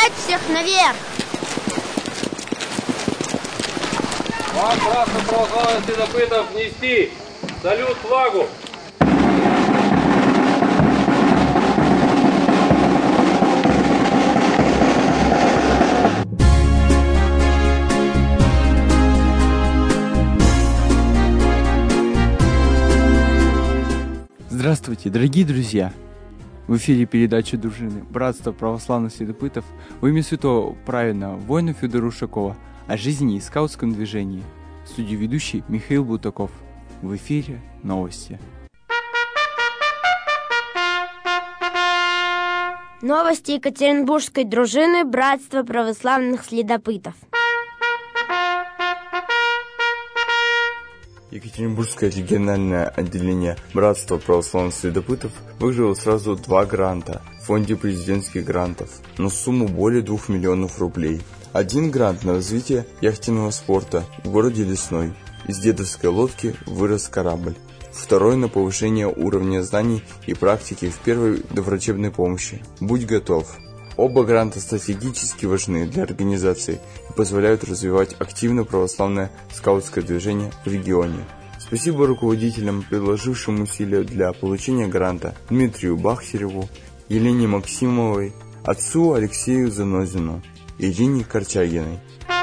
Поднять всех наверх! Вам, братство православных следопытов, нести салют флагу! Здравствуйте, дорогие друзья! В эфире передача дружины Братства православных следопытов во имя святого праведного воина Федора Ушакова о жизни и скаутском движении. В студии ведущий Михаил Бутаков. В эфире новости. Новости Екатеринбургской дружины Братства православных следопытов. Екатеринбургское региональное отделение Братства православных следопытов выиграло сразу 2 гранта в фонде президентских грантов на сумму более 2 миллионов рублей. Один грант на развитие яхтенного спорта в городе Лесной. Из дедовской лодки вырос корабль. Второй на повышение уровня знаний и практики в первой доврачебной помощи. Будь готов. Оба гранта стратегически важны для организации и позволяют развивать активно православное скаутское движение в регионе. Спасибо руководителям, приложившим усилия для получения гранта, Дмитрию Бахтереву, Елене Максимовой, отцу Алексею Занозину и Ирине Корчагиной.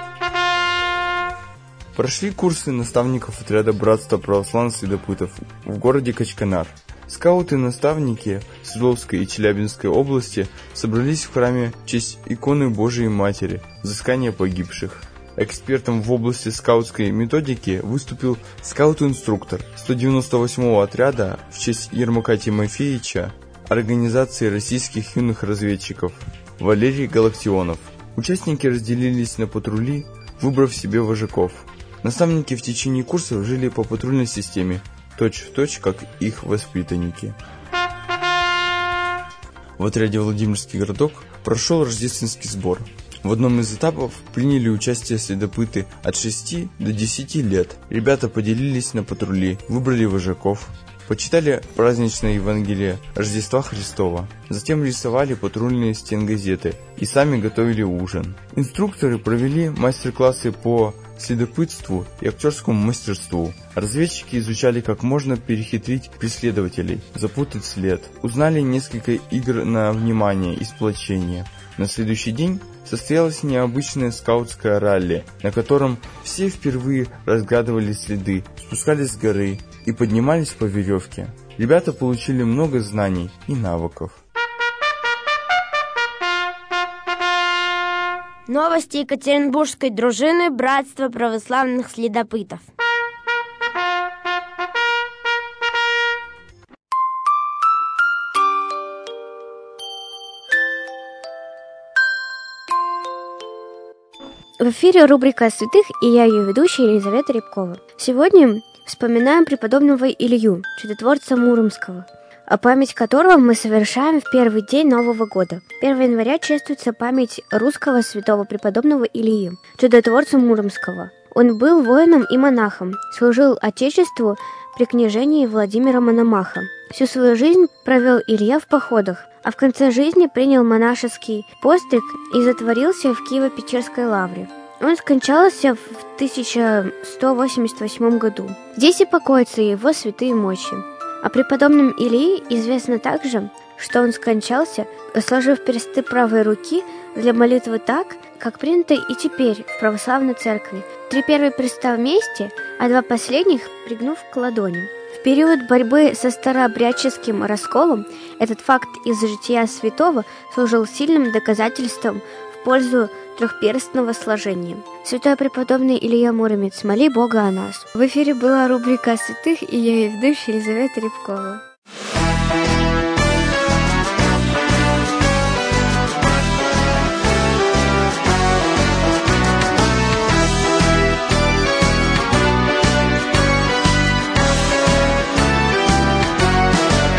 Прошли курсы наставников отряда Братства православных следопытов в городе Качканар. Скауты-наставники Свердловской и Челябинской области собрались в храме в честь иконы Божией Матери, взыскания погибших. Экспертом в области скаутской методики выступил скаут-инструктор 198-го отряда в честь Ермака Тимофеевича Организации российских юных разведчиков Валерий Галактионов. Участники разделились на патрули, выбрав себе вожаков. Наставники в течение курсов жили по патрульной системе, точь-в-точь, как их воспитанники. В отряде Владимирский городок прошел рождественский сбор. В одном из этапов приняли участие следопыты от 6 до 10 лет. Ребята поделились на патрули, выбрали вожаков, почитали праздничное Евангелие Рождества Христова. Затем рисовали патрульные стенгазеты и сами готовили ужин. Инструкторы провели мастер-классы по следопытству и актерскому мастерству. Разведчики изучали, как можно перехитрить преследователей, запутать след. Узнали несколько игр на внимание и сплочение. На следующий день состоялось необычное скаутское ралли, на котором все впервые разгадывали следы, спускались с горы и поднимались по веревке. Ребята получили много знаний и навыков. Новости Екатеринбургской дружины Братства православных следопытов. В эфире рубрика о святых, и я ее ведущая Елизавета Рябкова. Сегодня вспоминаем преподобного Илью, чудотворца Муромского, о память которого мы совершаем в первый день Нового года. 1 января чествуется память русского святого преподобного Ильи, чудотворца Муромского. Он был воином и монахом, служил Отечеству при княжении Владимира Мономаха. Всю свою жизнь провел Илья в походах, а в конце жизни принял монашеский постриг и затворился в Киево-Печерской лавре. Он скончался в 1188 году. Здесь и покоятся его святые мощи. О преподобном Илии известно также, что он скончался, сложив персты правой руки для молитвы так, как принято и теперь в православной церкви. 3 первых перста вместе, а 2 последних пригнув к ладони. В период борьбы со старообрядческим расколом этот факт из жития святого служил сильным доказательством в пользу трехперстного сложения. Святой преподобный Илья Муромец, моли Бога о нас. В эфире была рубрика о святых, и я ее ведущая Елизавета Рябкова.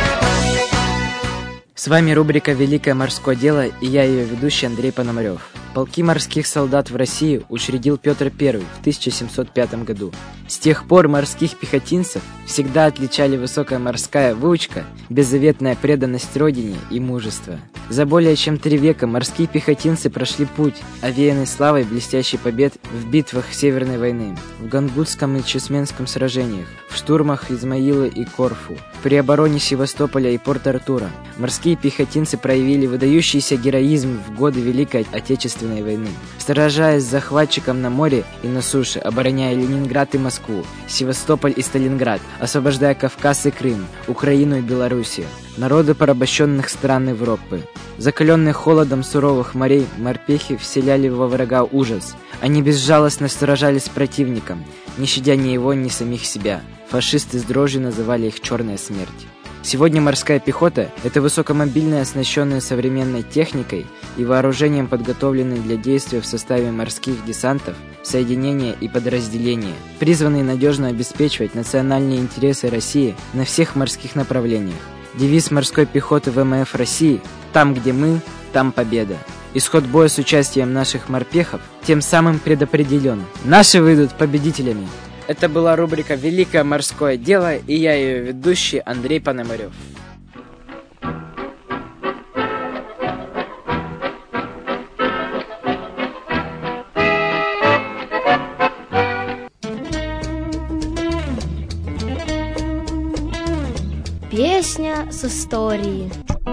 С вами рубрика «Великое морское дело», и я ее ведущий Андрей Пономарев. Полки морских солдат в России учредил Петр I в 1705 году. С тех пор морских пехотинцев всегда отличали высокая морская выучка, беззаветная преданность родине и мужество. За более чем 3 века морские пехотинцы прошли путь, овеянный славой блестящих побед в битвах Северной войны, в Гангутском и Чесменском сражениях, в штурмах Измаила и Корфу, при обороне Севастополя и Порт-Артура. Морские пехотинцы проявили выдающийся героизм в годы Великой Отечественной войны, сражаясь с захватчиком на море и на суше, обороняя Ленинград и Москву, Севастополь и Сталинград, освобождая Кавказ и Крым, Украину и Белоруссию, народы порабощенных стран Европы. Закаленные холодом суровых морей, морпехи вселяли во врага ужас. Они безжалостно сражались с противником, не щадя ни его, ни самих себя. Фашисты с дрожью называли их «черная смерть». Сегодня морская пехота – это высокомобильная, оснащенная современной техникой и вооружением, подготовленные для действия в составе морских десантов, соединения и подразделения, призванные надежно обеспечивать национальные интересы России на всех морских направлениях. Девиз морской пехоты ВМФ России «Там, где мы, там победа». Исход боя с участием наших морпехов тем самым предопределен. Наши выйдут победителями. Это была рубрика «Великое морское дело», и я ее ведущий Андрей Пономарев. Песня с историей.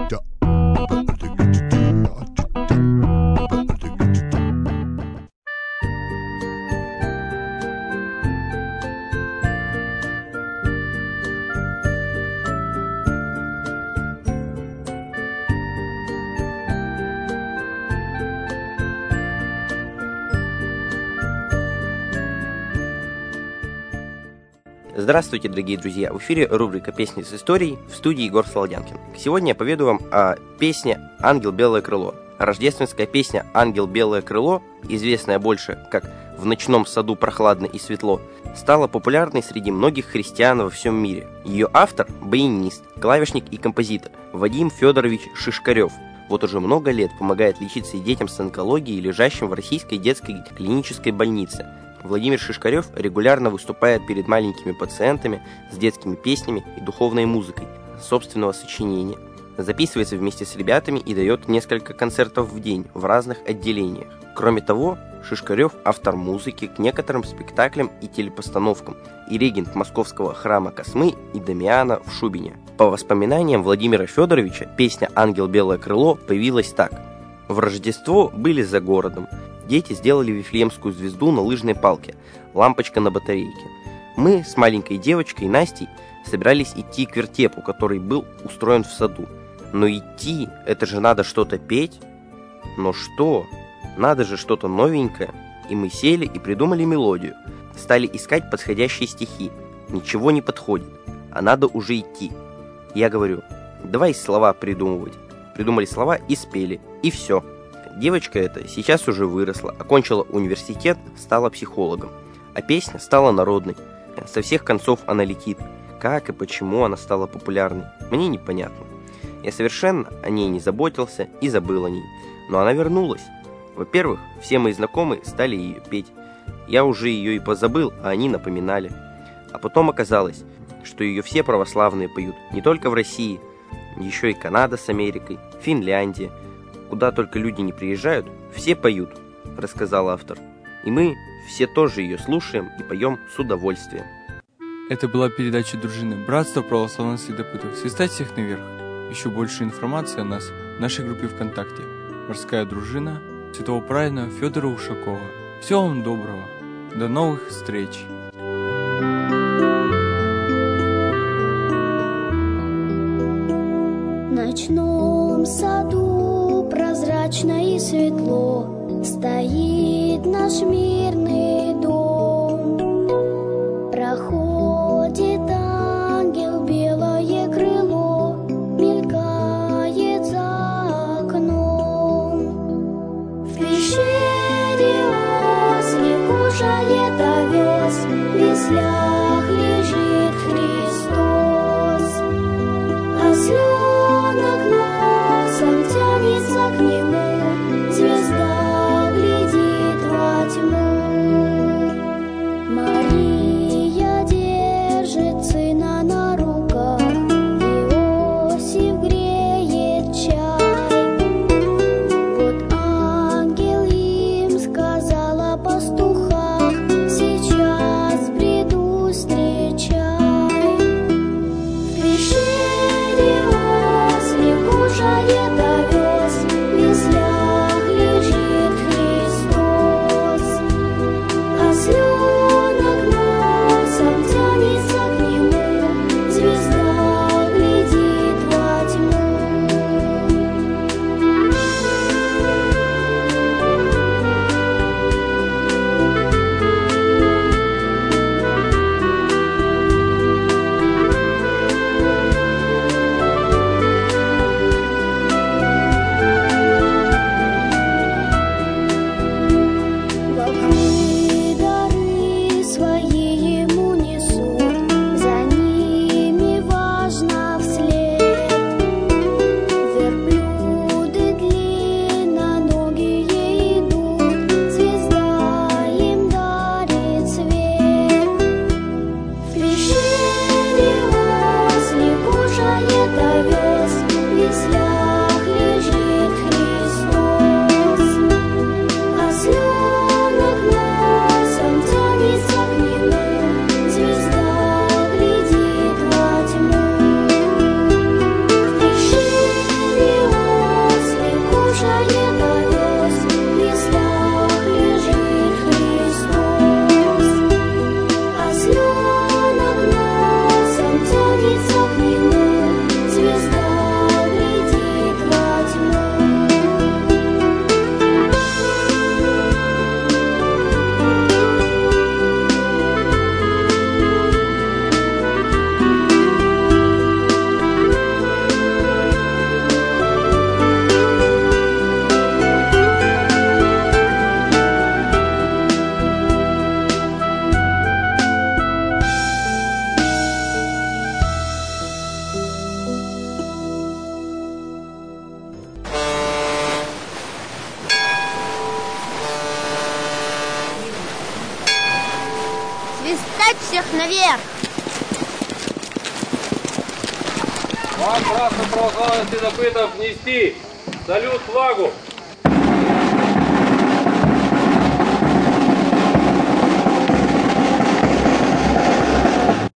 Здравствуйте, дорогие друзья! В эфире рубрика «Песни с историей», в студии Егор Солодянкин. Сегодня я поведу вам о песне «Ангел белое крыло». Рождественская песня «Ангел белое крыло», известная больше как «В ночном саду прохладно и светло», стала популярной среди многих христиан во всем мире. Ее автор – баянист, клавишник и композитор Вадим Федорович Шишкарев. Вот уже много лет помогает лечиться и детям с онкологией, лежащим в Российской детской клинической больнице. Владимир Шишкарев регулярно выступает перед маленькими пациентами с детскими песнями и духовной музыкой собственного сочинения, записывается вместе с ребятами и дает несколько концертов в день в разных отделениях. Кроме того, Шишкарев – автор музыки к некоторым спектаклям и телепостановкам и регент Московского храма Космы и Дамиана в Шубине. По воспоминаниям Владимира Федоровича, песня «Ангел белое крыло» появилась так. В Рождество были за городом. Дети сделали Вифлеемскую звезду на лыжной палке, лампочка на батарейке. Мы с маленькой девочкой Настей собирались идти к вертепу, который был устроен в саду. Но идти – это же надо что-то петь. Но что? Надо же что-то новенькое. И мы сели и придумали мелодию. Стали искать подходящие стихи. Ничего не подходит, а надо уже идти. Я говорю, давай слова придумывать. Придумали слова и спели, и все. Девочка эта сейчас уже выросла, окончила университет, стала психологом. А песня стала народной. Со всех концов она летит. Как и почему она стала популярной, мне непонятно. Я совершенно о ней не заботился и забыл о ней. Но она вернулась. Во-первых, все мои знакомые стали ее петь. Я уже ее и позабыл, а они напоминали. А потом оказалось, что ее все православные поют. Не только в России, еще и Канада с Америкой, Финляндия. Куда только люди не приезжают, все поют, рассказал автор. И мы все тоже ее слушаем и поем с удовольствием. Это была передача дружины «Братство православных следопытов». Свистать всех наверх. Еще больше информации о нас в нашей группе ВКонтакте. Морская дружина Святого Праведного Федора Ушакова. Всего вам доброго. До новых встреч. В ночном саду прозрачно и светло стоит наш мирный дом. Проходит ангел белое крыло, мелькает за окном. В пещере ослик кушает овес, в яслях лежит Христос. Осленок носом тянется к нему, звезда Поднять всех наверх! Вам красным православных следопытов внести салют флагу!